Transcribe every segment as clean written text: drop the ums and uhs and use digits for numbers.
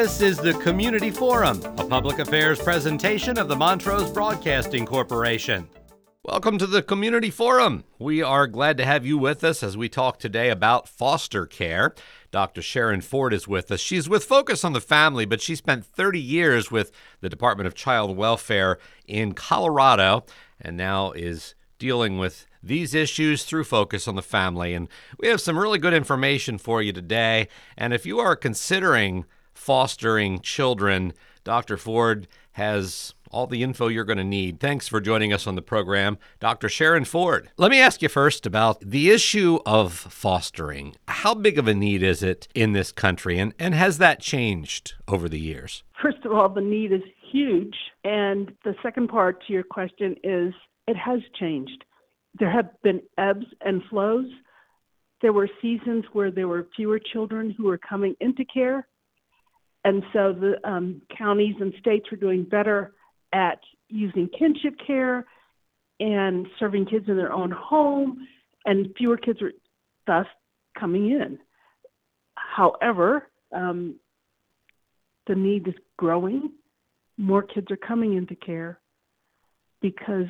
This is the Community Forum, a public affairs presentation of the Montrose Broadcasting Corporation. Welcome to the Community Forum. We are glad to have you with us as we talk today about foster care. Dr. Sharon Ford is with us. She's with Focus on the Family, but she spent 30 years with the Department of Child Welfare in Colorado and now is dealing with these issues through Focus on the Family. And we have some really good information for you today. And if you are considering fostering children, Dr. Ford has all the info you're going to need. Thanks for joining us on the program, Dr. Sharon Ford. Let me ask you first about the issue of fostering. How big of a need is it in this country, and has that changed over the years? First of all, the need is huge. And the second part to your question is it has changed. There have been ebbs and flows. There were seasons where there were fewer children who were coming into care. And so the counties and states were doing better at using kinship care and serving kids in their own home, and fewer kids were thus coming in. However, the need is growing. More kids are coming into care because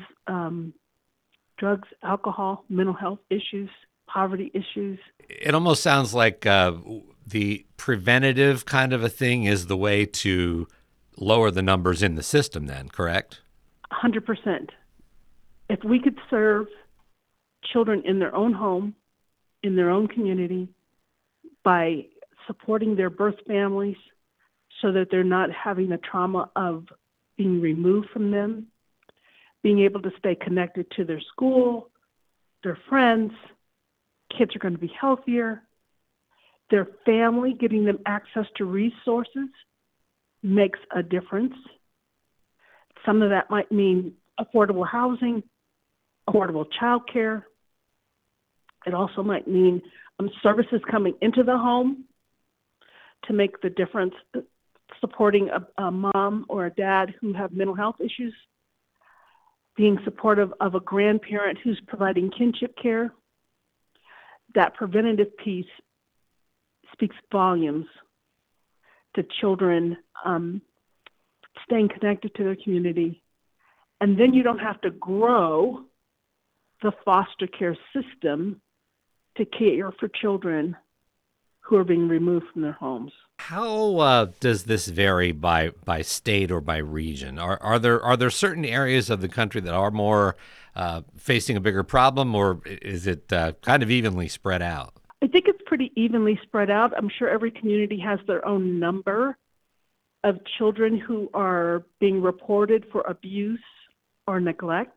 drugs, alcohol, mental health issues, poverty issues. It almost sounds like the preventative kind of a thing is the way to lower the numbers in the system then, correct? 100%. If we could serve children in their own home, in their own community, by supporting their birth families so that they're not having the trauma of being removed from them, being able to stay connected to their school, their friends, kids are going to be healthier, their family, getting them access to resources makes a difference. Some of that might mean affordable housing, affordable childcare. It also might mean services coming into the home to make the difference, supporting a mom or a dad who have mental health issues, being supportive of a grandparent who's providing kinship care. That preventative piece speaks volumes to children staying connected to their community. And then you don't have to grow the foster care system to care for children who are being removed from their homes. How does this vary by state or by region? Are there certain areas of the country that are more facing a bigger problem, or is it kind of evenly spread out? I think it's pretty evenly spread out. I'm sure every community has their own number of children who are being reported for abuse or neglect.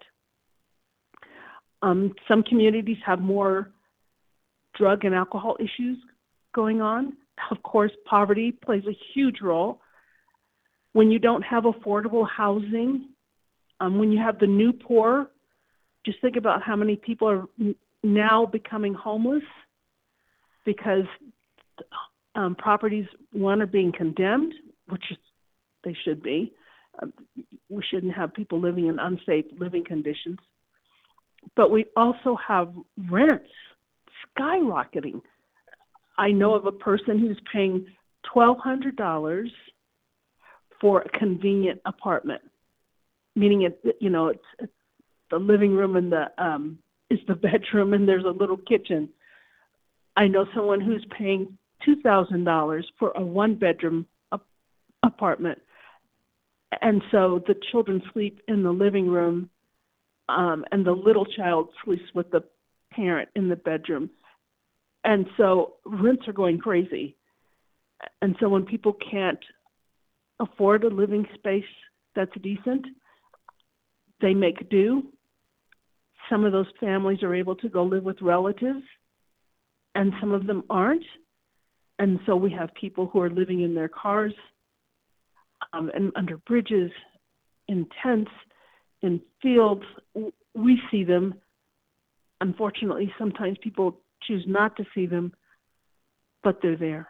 Some communities have more drug and alcohol issues going on. Of course, poverty plays a huge role. When you don't have affordable housing, when you have the new poor, just think about how many people are now becoming homeless because properties, one, are being condemned, which they should be. We shouldn't have people living in unsafe living conditions. But we also have rents skyrocketing. I know of a person who's paying $1,200 for a convenient apartment, meaning it's the living room and is the bedroom and there's a little kitchen. I know someone who's paying $2,000 for a one-bedroom apartment. And so the children sleep in the living room and the little child sleeps with the parent in the bedroom. And so rents are going crazy. And so when people can't afford a living space that's decent, they make do. Some of those families are able to go live with relatives, and some of them aren't. And so we have people who are living in their cars and under bridges, in tents, in fields. We see them. Unfortunately, sometimes people choose not to see them, but they're there.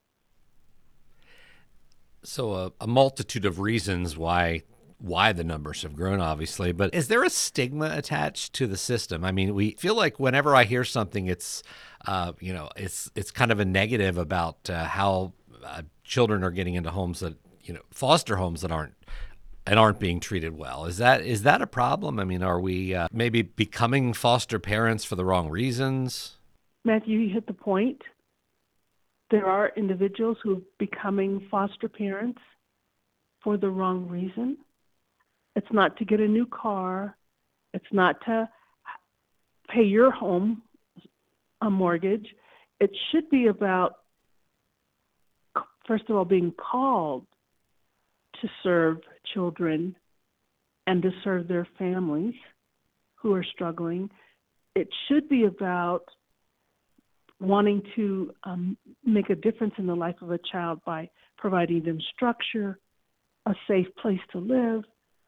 So a multitude of reasons why the numbers have grown, obviously, but is there a stigma attached to the system? I mean, we feel like whenever I hear something, it's kind of a negative about how children are getting into homes that, foster homes that aren't being treated well. Is that a problem? I mean, are we maybe becoming foster parents for the wrong reasons? Matthew, you hit the point. There are individuals who are becoming foster parents for the wrong reason. It's not to get a new car. It's not to pay your home a mortgage. It should be about, first of all, being called to serve children and to serve their families who are struggling. It should be about wanting to make a difference in the life of a child by providing them structure, a safe place to live,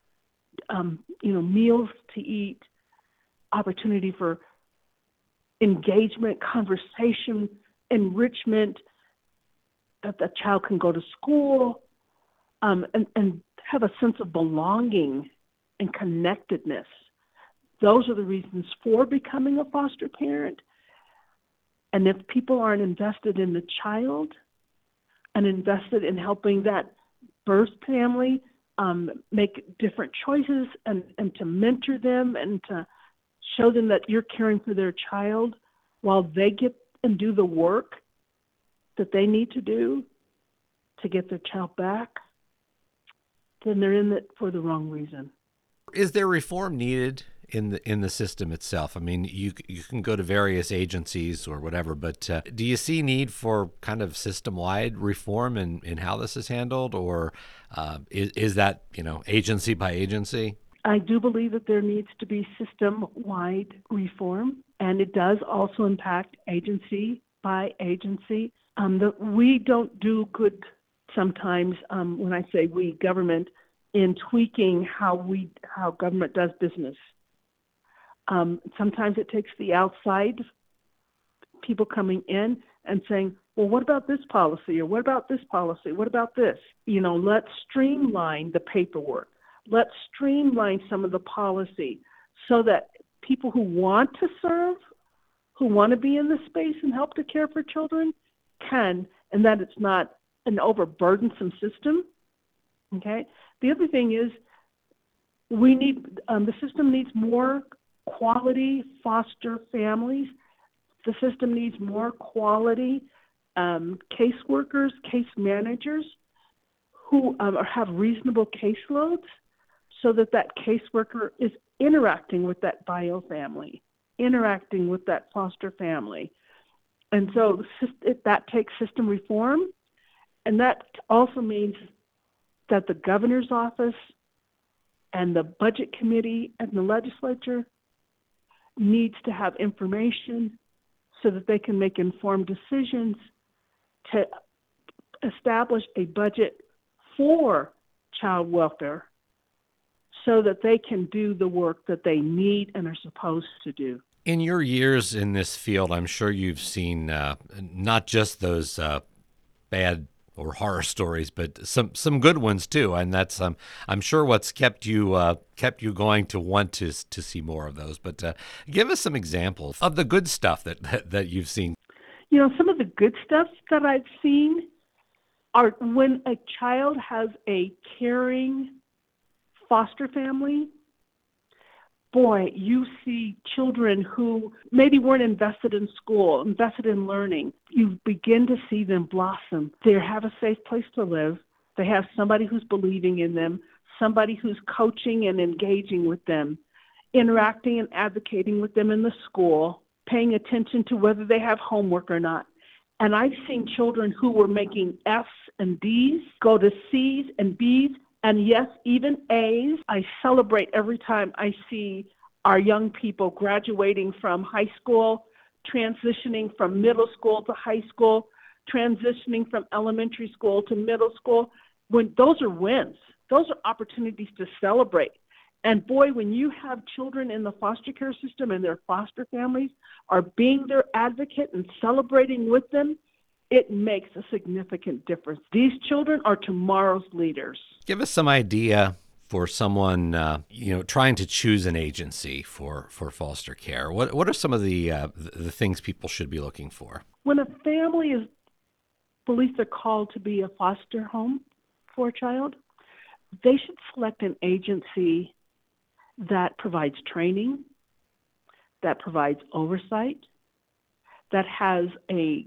meals to eat, opportunity for engagement, conversation, enrichment, that the child can go to school, and have a sense of belonging and connectedness. Those are the reasons for becoming a foster parent. And if people aren't invested in the child and invested in helping that birth family make different choices and to mentor them and to show them that you're caring for their child while they get and do the work that they need to do to get their child back, then they're in it for the wrong reason. Is there reform needed in the system itself? I mean, you can go to various agencies or whatever, but do you see need for kind of system-wide reform in how this is handled, or is that agency by agency? I do believe that there needs to be system-wide reform, and it does also impact agency by agency. We don't do good sometimes, when I say we, government, in tweaking how government does business. Sometimes it takes the outside people coming in and saying, well, what about this policy? Or what about this policy? What about this? Let's streamline the paperwork. Let's streamline some of the policy so that people who want to serve, who want to be in the space and help to care for children can, and that it's not an overburdensome system. Okay? The other thing is we need, the system needs more quality foster families. The system needs more quality caseworkers, case managers who have reasonable caseloads so that caseworker is interacting with that bio family, interacting with that foster family. And so that takes system reform. And that also means that the governor's office and the budget committee and the legislature needs to have information so that they can make informed decisions to establish a budget for child welfare so that they can do the work that they need and are supposed to do. In your years in this field, I'm sure you've seen not just those bad or horror stories, but some good ones too, and that's I'm sure what's kept you going to want to see more of those. But give us some examples of the good stuff that you've seen. Some of the good stuff that I've seen are when a child has a caring foster family. Boy, you see children who maybe weren't invested in school, invested in learning. You begin to see them blossom. They have a safe place to live. They have somebody who's believing in them, somebody who's coaching and engaging with them, interacting and advocating with them in the school, paying attention to whether they have homework or not. And I've seen children who were making F's and D's go to C's and B's, and yes, even A's. I celebrate every time I see our young people graduating from high school, transitioning from middle school to high school, transitioning from elementary school to middle school. When those are wins, those are opportunities to celebrate. And boy, when you have children in the foster care system and their foster families are being their advocate and celebrating with them, it makes a significant difference. These children are tomorrow's leaders. Give us some idea for someone, trying to choose an agency for foster care. What are some of the things people should be looking for? When a family is believe they're called to be a foster home for a child, they should select an agency that provides training, that provides oversight, that has a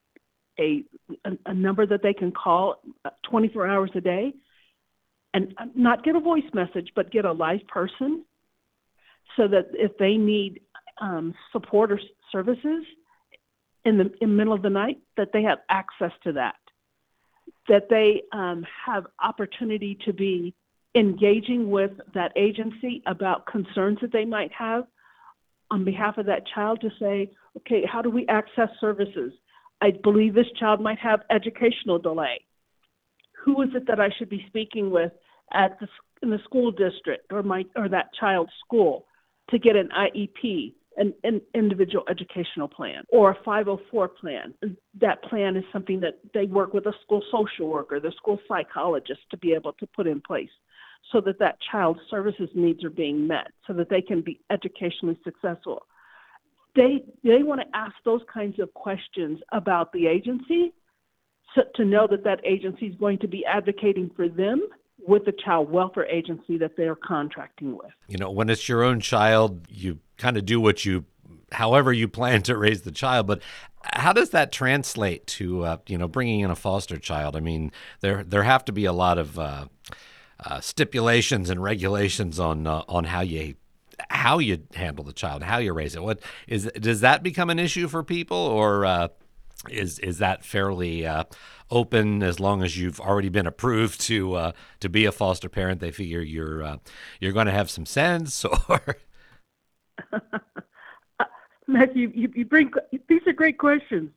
number that they can call 24 hours a day, and not get a voice message, but get a live person, so that if they need support or services in the middle of the night, that they have access to that, that they have opportunity to be engaging with that agency about concerns that they might have on behalf of that child, to say, okay, how do we access services? I believe this child might have educational delay. Who is it that I should be speaking with in the school district or that child's school to get an IEP, an individual educational plan, or a 504 plan? That plan is something that they work with a school social worker, the school psychologist, to be able to put in place, so that that child's services needs are being met, so that they can be educationally successful. They want to ask those kinds of questions about the agency, so to know that that agency is going to be advocating for them with the child welfare agency that they're contracting with. You know, when it's your own child, you kind of do however you plan to raise the child. But how does that translate to, bringing in a foster child? I mean, there have to be a lot of stipulations and regulations on how you handle the child, how you raise it. Does that become an issue for people, or is that fairly open as long as you've already been approved to be a foster parent? They figure you're going to have some sense, or Matthew, you bring these are great questions.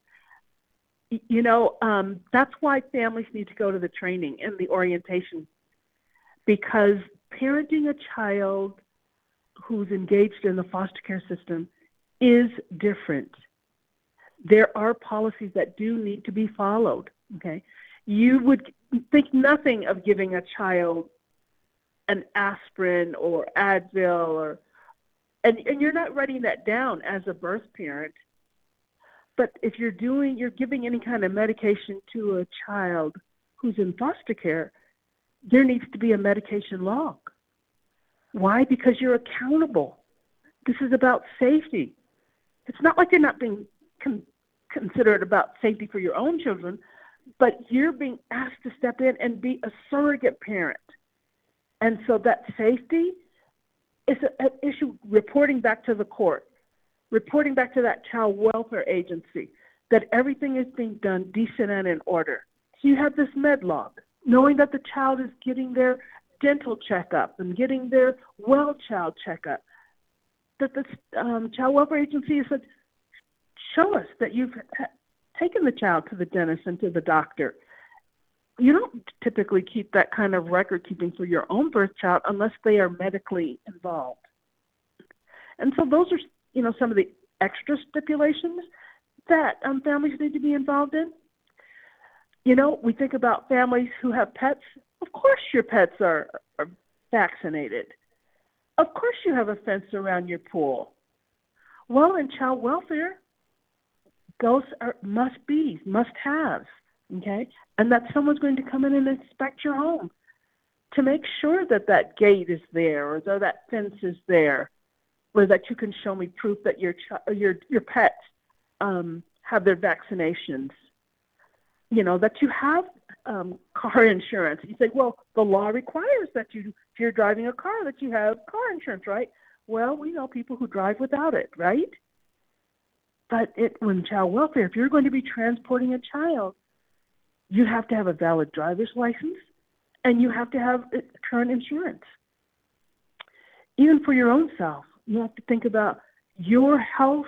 That's why families need to go to the training and the orientation, because parenting a child who's engaged in the foster care system is different. There are policies that do need to be followed. Okay, you would think nothing of giving a child an aspirin or Advil, and you're not writing that down as a birth parent. But if you're giving any kind of medication to a child who's in foster care, there needs to be a medication log. Why? Because you're accountable. This is about safety. It's not like you're not being considerate about safety for your own children, but you're being asked to step in and be a surrogate parent. And so that safety is an issue, reporting back to the court, reporting back to that child welfare agency, that everything is being done decent and in order. So you have this med log, knowing that the child is getting their dental checkup and getting their well child checkup, that the child welfare agency said, show us that you've taken the child to the dentist and to the doctor. You don't typically keep that kind of record keeping for your own birth child unless they are medically involved. And so those are, some of the extra stipulations that families need to be involved in. We think about families who have pets. Of course your pets are vaccinated. Of course you have a fence around your pool. Well, in child welfare, those are must-haves, okay? And that someone's going to come in and inspect your home to make sure that that gate is there, or that fence is there, or that you can show me proof that your pets have their vaccinations. That you have car insurance. You say, well, the law requires that if you're driving a car, that you have car insurance, right? Well, we know people who drive without it, right? But when child welfare, if you're going to be transporting a child, you have to have a valid driver's license, and you have to have current insurance. Even for your own self, you have to think about your health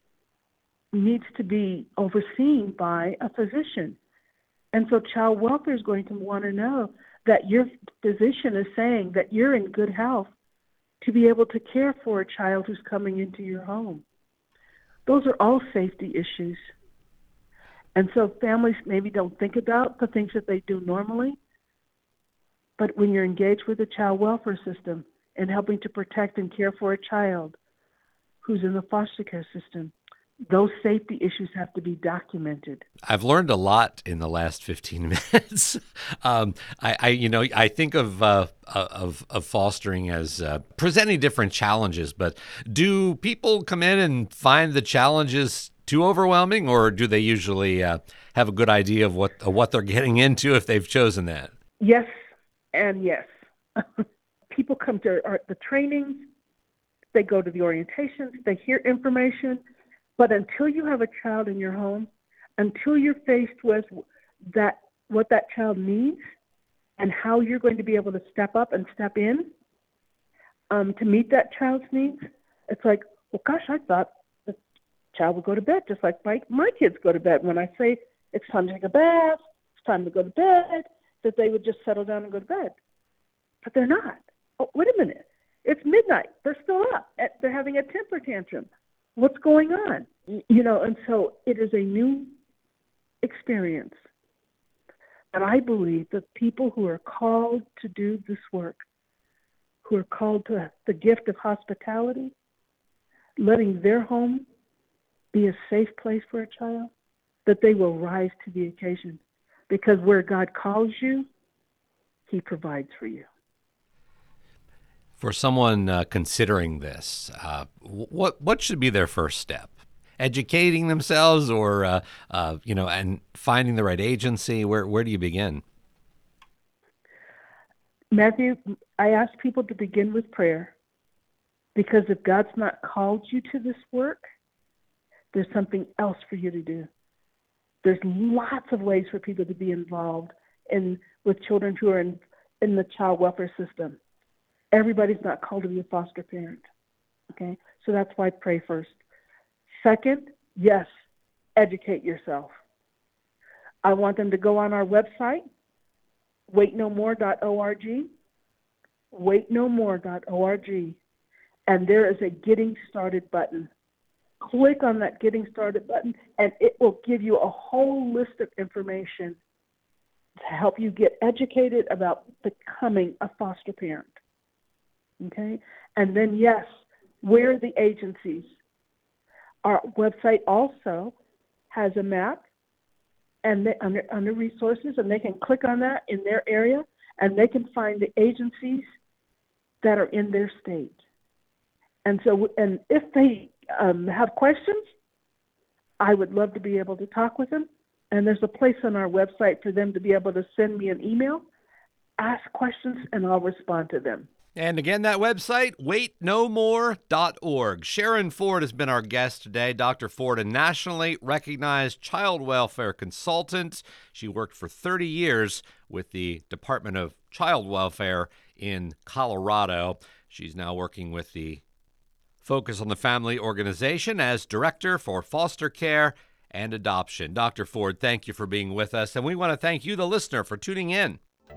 needs to be overseen by a physician. And so child welfare is going to want to know that your physician is saying that you're in good health to be able to care for a child who's coming into your home. Those are all safety issues. And so families maybe don't think about the things that they do normally. But when you're engaged with the child welfare system and helping to protect and care for a child who's in the foster care system, those safety issues have to be documented. I've learned a lot in the last 15 minutes. I think of fostering as presenting different challenges, but do people come in and find the challenges too overwhelming, or do they usually have a good idea of what they're getting into if they've chosen that? Yes and yes. People come to the trainings, they go to the orientations, they hear information, but until you have a child in your home, until you're faced with what that child needs and how you're going to be able to step up and step in to meet that child's needs, it's like, well, gosh, I thought the child would go to bed just like my kids go to bed. When I say it's time to take a bath, it's time to go to bed, that they would just settle down and go to bed. But they're not. Oh, wait a minute. It's midnight. They're still up. They're having a temper tantrum. What's going on? And so it is a new experience. And I believe that people who are called to do this work, who are called to the gift of hospitality, letting their home be a safe place for a child, that they will rise to the occasion. Because where God calls you, He provides for you. For someone considering this, what should be their first step? Educating themselves, or and finding the right agency. Where do you begin? Matthew, I ask people to begin with prayer, because if God's not called you to this work, there's something else for you to do. There's lots of ways for people to be involved with children who are in the child welfare system. Everybody's not called to be a foster parent, okay? So that's why I pray first. Second, yes, educate yourself. I want them to go on our website, waitnomore.org, waitnomore.org, and there is a Getting Started button. Click on that Getting Started button, and it will give you a whole list of information to help you get educated about becoming a foster parent. Okay? And then, yes, where are the agencies? Our website also has a map and under resources, and they can click on that in their area, and they can find the agencies that are in their state. And so, and if they have questions, I would love to be able to talk with them. And there's a place on our website for them to be able to send me an email, ask questions, and I'll respond to them. And again, that website, waitnomore.org. Sharon Ford has been our guest today. Dr. Ford, a nationally recognized child welfare consultant. She worked for 30 years with the Department of Child Welfare in Colorado. She's now working with the Focus on the Family organization as Director for Foster Care and Adoption. Dr. Ford, thank you for being with us, and we want to thank you, the listener, for tuning in.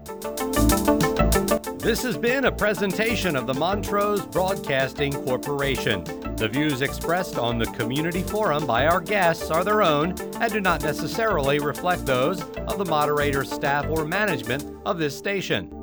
This has been a presentation of the Montrose Broadcasting Corporation. The views expressed on the Community Forum by our guests are their own and do not necessarily reflect those of the moderator, staff, or management of this station.